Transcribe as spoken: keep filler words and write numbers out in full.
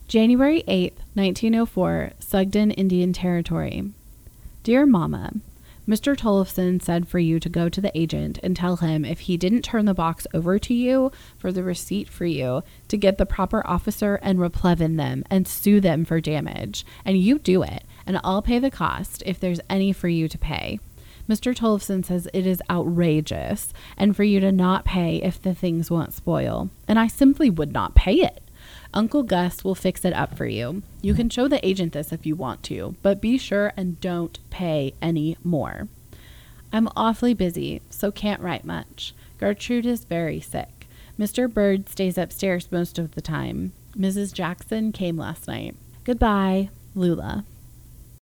January eighth, nineteen oh four, Sugden, Indian Territory. Dear Mama, Mister Tollefson said for you to go to the agent and tell him if he didn't turn the box over to you for the receipt for you to get the proper officer and replevin them and sue them for damage. And you do it, and I'll pay the cost if there's any for you to pay. Mister Tollefson says it is outrageous and for you to not pay if the things won't spoil. And I simply would not pay it. Uncle Gus will fix it up for you. You can show the agent this if you want to, but be sure and don't pay any more. I'm awfully busy, so can't write much. Gertrude is very sick. Mister Bird stays upstairs most of the time. Missus Jackson came last night. Goodbye, Lula.